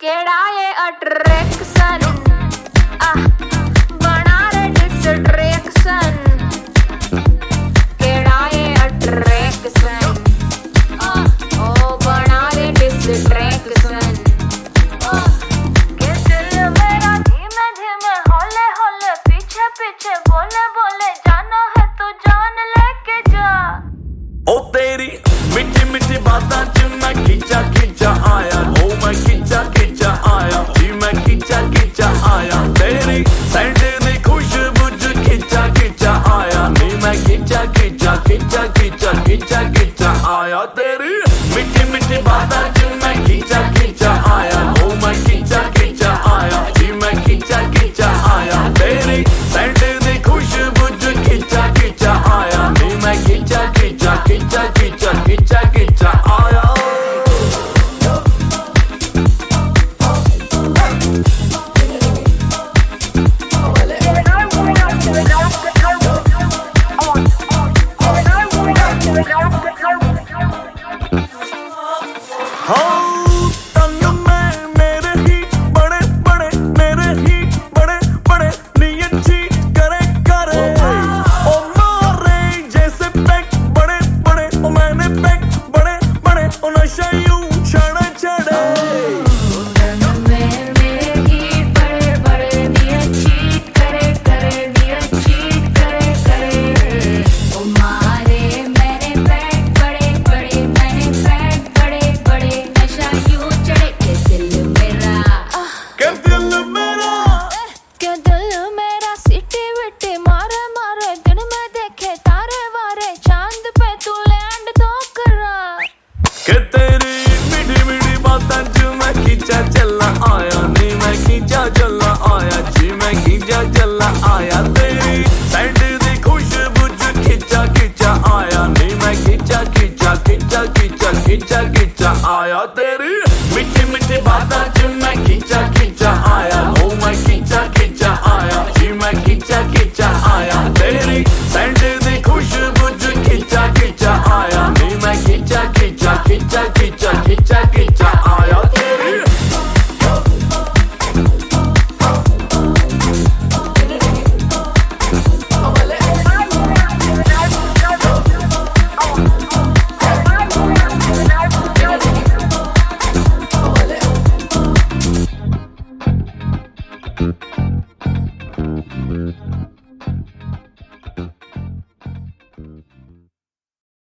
केड़ा ये अट्रैक्शन बना रे डिस्ट्रैक्शन केड़ा ये अट्रैक्शन ओ बना रे डिस्ट्रैक्शन के दिल मेरा धीमे धीमे हौले हौले पीछे पीछे बोले बोले जाना है तो जान लेके जा ओ तेरी मीठी मीठी बातां च मैं खिंचा खिंचा आया ओ मैं खिंचा खिंचा आया जी मैं खिंचा खिंचा आया तेरी सेंट दी खुशबू च खिंचा खिंचा आया नी मैं खिंचा खिंचा खिंचा खिंचा खिंचा खिंचा आया तेरी मीठी मीठी बातां च मैं खिंचा खिंचा आया ओ मैं खिंचा खिंचा आया जी मैं खिंचा खिंचा आया तेरी सेंट दी खुशबू च खिंचा खिंचा आया नी मैं खिंचा खिंचा खिंचा खिंचा खिंचा खिंचा आया खींचा चलना आया नी मैं खींचा चलना आया जी मैं खींचा चलना आया तेरी सेंट दी खुशबू च खींचा खींचा आया नी मैं खींचा खींचा खींचा खींचा खींचा खींचा आया तेरी मीठी मीठी बातां च मैं खींचा खींचा आया ओ मैं खींचा खींचा आया जी मैं खींचा खींचा आया तेरी सेंट दी खुशबू च खींचा खींचा आया नी मैं खींचा खींचा खींचा खींचा खींचा खींचा आया तेरी